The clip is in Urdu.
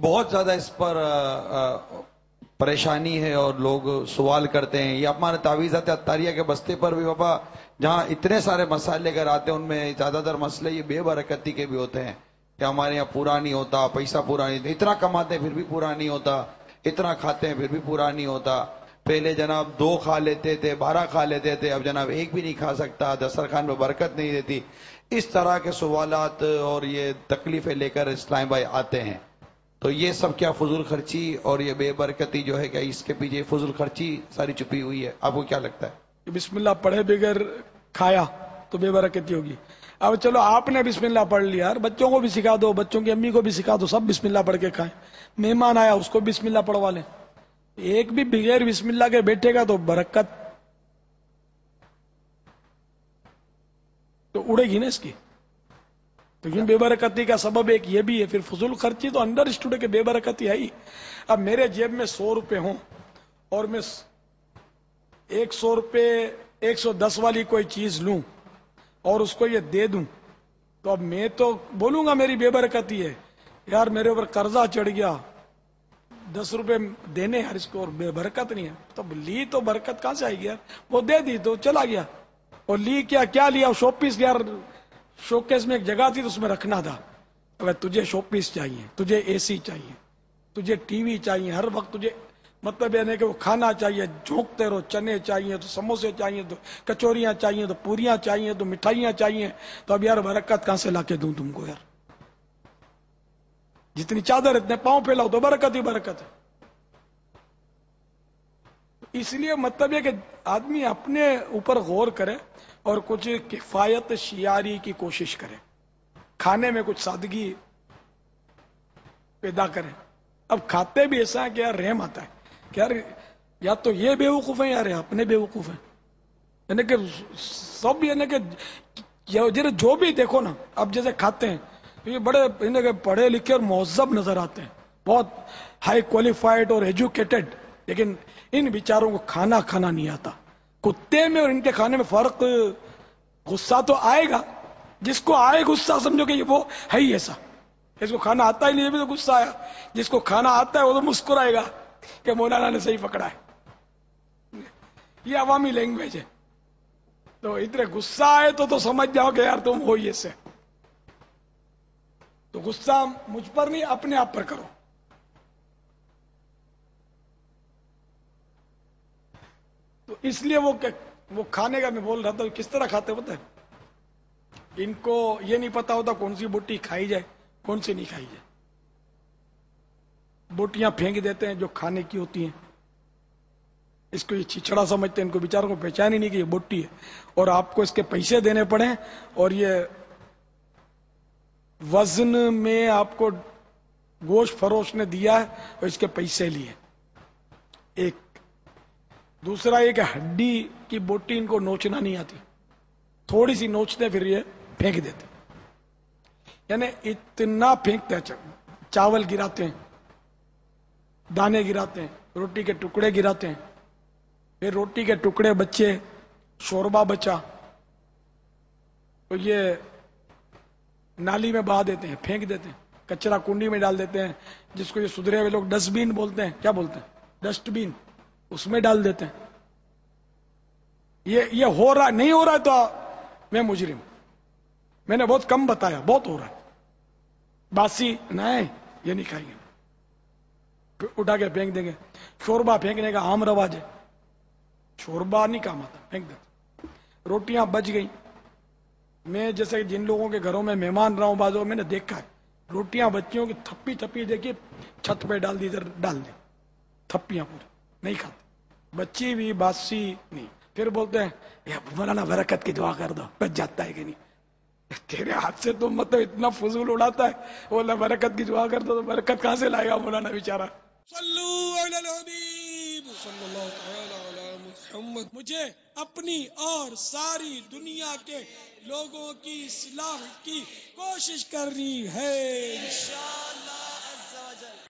بہت زیادہ اس پر پریشانی ہے اور لوگ سوال کرتے ہیں. یہ ہمارے تعویذات عطاریہ کے بستے پر بھی بابا جہاں اتنے سارے مسائل لے کر آتے ہیں ان میں زیادہ تر مسئلے یہ بے برکتی کے بھی ہوتے ہیں کہ ہمارے یہاں پورا نہیں ہوتا, پیسہ پورا نہیں, اتنا کماتے ہیں پھر بھی پورا نہیں ہوتا, اتنا کھاتے ہیں پھر بھی پورا نہیں ہوتا. پہلے جناب 2 کھا لیتے تھے, 12 کھا لیتے تھے, اب جناب 1 بھی نہیں کھا سکتا, دسترخوان میں برکت نہیں دیتی. اس طرح کے سوالات اور یہ تکلیفیں لے کر اسلام بھائی آتے ہیں. تو یہ سب کیا فضول خرچی اور یہ بے برکتی جو ہے کیا اس کے پیچھے فضول خرچی ساری چھپی ہوئی ہے؟ آپ کو کیا لگتا ہے؟ بسم اللہ پڑھے بغیر کھایا تو بے برکتی ہوگی. اب چلو آپ نے بسم اللہ پڑھ لیا, بچوں کو بھی سکھا دو, بچوں کی امی کو بھی سکھا دو, سب بسم اللہ پڑھ کے کھائیں. مہمان آیا اس کو بسم اللہ پڑھوا لیں. ایک بھی بغیر بسم اللہ کے بیٹھے گا تو برکت تو اڑے گی نا اس کی. تو بے برکتی کا سبب ایک یہ بھی ہے. پھر فضول خرچی تو انڈر اسٹوڈ کے بے برکتی آئی. اب میرے جیب میں 100 روپے ہوں اور میں 100 روپے 110 والی کوئی چیز لوں اور اس کو یہ دے دوں, تو اب میں تو بولوں گا میری بے برکتی ہے. یار میرے اوپر قرضہ چڑھ گیا, 10 روپے دینے ہر اس کو, اور بے برکت نہیں ہے. تب لی تو برکت کہاں سے آئے گی یار؟ وہ دے دی تو چلا گیا. اور لی کیا لیا؟ شو پیس. یار شوکیس میں ایک جگہ تھی تو اس میں رکھنا تھا. اگر تجھے شو پیس چاہیے, تجھے اے سی چاہیے, تجھے ٹی وی چاہیے, ہر وقت تجھے مطلب یہ نہیں کہ وہ کھانا چاہیے, جھونکتے رہو, چنے چاہیے تو سموسے چاہیے تو کچوریاں چاہیے تو پوریاں چاہیے تو مٹھائیاں چاہیے, تو اب یار برکت کہاں سے لا کے دوں تم کو یار؟ جتنی چادر اتنے پاؤں پھیلاؤ تو برکت ہی برکت ہے. اس لیے مطلب یہ کہ آدمی اپنے اوپر غور کرے اور کچھ کفایت شیاری کی کوشش کرے, کھانے میں کچھ سادگی پیدا کرے. اب کھاتے بھی ایسا ہے کہ یار رحم آتا ہے کہ یار یا تو یہ بیوقوف ہیں یار اپنے بیوقوف ہیں. یعنی کہ سب یعنی کہ جو بھی دیکھو نا, اب جیسے کھاتے ہیں تو یہ بڑے یعنی کہ پڑھے لکھے اور مہذب نظر آتے ہیں, بہت ہائی کوالیفائڈ اور ایجوکیٹڈ, لیکن ان بیچاروں کو کھانا نہیں آتا. کتے میں اور ان کے کھانے میں فرق. غصہ تو آئے گا, جس کو آئے غصہ سمجھو کہ وہ ہے ہی ایسا. جس کو کھانا آتا ہی نہیں بھی تو غصہ آیا, جس کو کھانا آتا ہے وہ تو مسکرائے گا کہ مولانا نے صحیح پکڑا ہے. یہ عوامی لینگویج ہے. تو ادھر غصہ آئے تو سمجھ جاؤ کہ یار تم ہو ہی ایسے. تو غصہ مجھ پر نہیں, اپنے آپ پر کرو. تو اس لیے وہ کھانے کا میں بول رہا تھا کس طرح کھاتے ہوتے ہیں. ان کو یہ نہیں پتا ہوتا کون سی بوٹی کھائی جائے کون سی نہیں کھائی جائے. بوٹیاں پھینک دیتے ہیں جو کھانے کی ہوتی ہیں. اس کو یہ چھچڑا سمجھتے ہیں, ان کو بیچاروں کو پہچان ہی نہیں کہ یہ بوٹی ہے, اور آپ کو اس کے پیسے دینے پڑے, اور یہ وزن میں آپ کو گوشت فروش نے دیا ہے اور اس کے پیسے لیے. ایک دوسرا یہ کہ ہڈی کی بوٹی ان کو نوچنا نہیں آتی, تھوڑی سی نوچتے پھر یہ پھینک دیتے. یعنی اتنا پھینکتے ہیں, چاول گراتے ہیں, دانے گراتے ہیں, روٹی کے ٹکڑے گراتے ہیں, پھر روٹی کے ٹکڑے بچے, شوربہ بچا تو یہ نالی میں بہا دیتے ہیں, پھینک دیتے ہیں, کچرا کنڈی میں ڈال دیتے ہیں, جس کو یہ سدھرے ہوئے لوگ ڈسٹ بین بولتے ہیں. کیا بولتے ہیں؟ Dust bin. اس میں ڈال دیتے ہیں. یہ ہو رہا نہیں ہو رہا ہے تو میں مجرم. میں نے بہت کم بتایا, بہت ہو رہا ہے. باسی نہیں, یہ نہیں کھائیں گے, اٹھا کے پھینک دیں گے. شوربہ پھینکنے کا عام رواج ہے. شوربہ نہیں کام آتا, پھینک دیتے. روٹیاں بچ گئی. میں جیسے جن لوگوں کے گھروں میں مہمان رہا ہوں بازو میں نے دیکھا ہے, روٹیاں بچیوں کی تھپی تھپی دیکھی, چھت پہ ڈال دی, ادھر ڈال دی, تھپیاں پوری نہیں کھاتے. بچی بھی باسی نہیں. پھر بولتے ہیں یا مولانا برکت کی دعا کر دو, بچ جاتا ہے کہ نہیں. تیرے ہاتھ سے تو مطلب اتنا فضول اڑاتا ہے, بولا برکت کی دعا کر دو تو برکت کہاں سے لائے گا مولانا بیچارہ. صلو علی الحبیب صلی اللہ تعالی علی محمد. مجھے اپنی اور ساری دنیا کے لوگوں کی اصلاح کی کوشش کرنی ہے.